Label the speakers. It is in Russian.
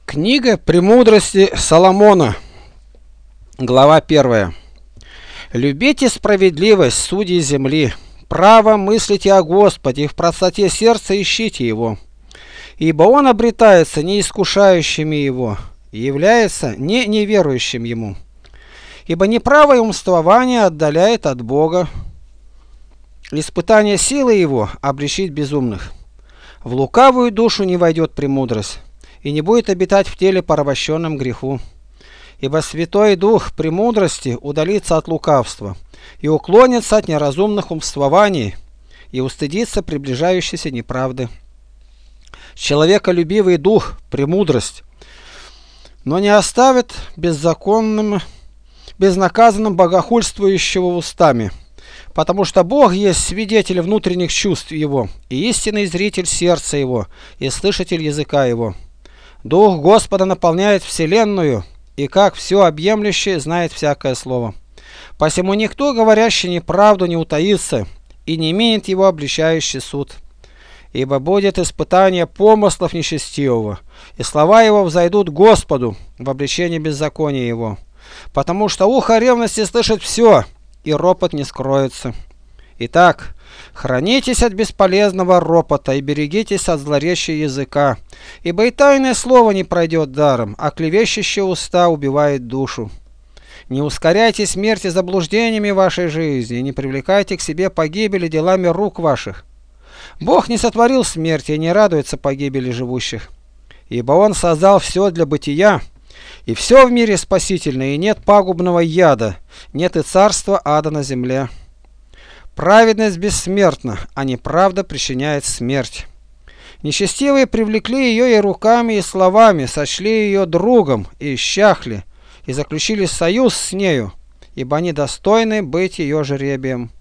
Speaker 1: Книга «Премудрости Соломона», глава 1. «Любите справедливость, судьи земли, право мыслите о Господе, и в простоте сердца ищите Его. Ибо Он обретается не искушающими Его, и является не неверующим Ему. Ибо неправое умствование отдаляет от Бога, испытание силы Его обличит безумных. В лукавую душу не войдет премудрость, и не будет обитать в теле порабощенном греху. Ибо Святой Дух премудрости удалится от лукавства, и уклонится от неразумных умствований, и устыдится приближающейся неправды. Человеколюбивый дух премудрость, но не оставит безнаказанным богохульствующего устами, потому что Бог есть свидетель внутренних чувств его, и истинный зритель сердца его, и слышатель языка его. Дух Господа наполняет вселенную, и как все объемлющее знает всякое слово. Посему никто, говорящий неправду, не утаится, и не имеет его обличающий суд. Ибо будет испытание помыслов нечестивого, и слова его взойдут Господу в обличении беззакония его. Потому что ухо ревности слышит все, и ропот не скроется. Итак, хранитесь от бесполезного ропота и берегитесь от злоречия языка, ибо и тайное слово не пройдет даром, а клевещущие уста убивает душу. Не ускоряйте смерти заблуждениями вашей жизни, и не привлекайте к себе погибели делами рук ваших. Бог не сотворил смерти и не радуется погибели живущих, ибо Он создал все для бытия, и все в мире спасительное, и нет пагубного яда, нет и царства ада на земле. Праведность бессмертна, а неправда причиняет смерть. Нечестивые привлекли ее и руками, и словами, сочли ее другом, и исчахли, и заключили союз с нею, ибо они достойны быть ее жребием.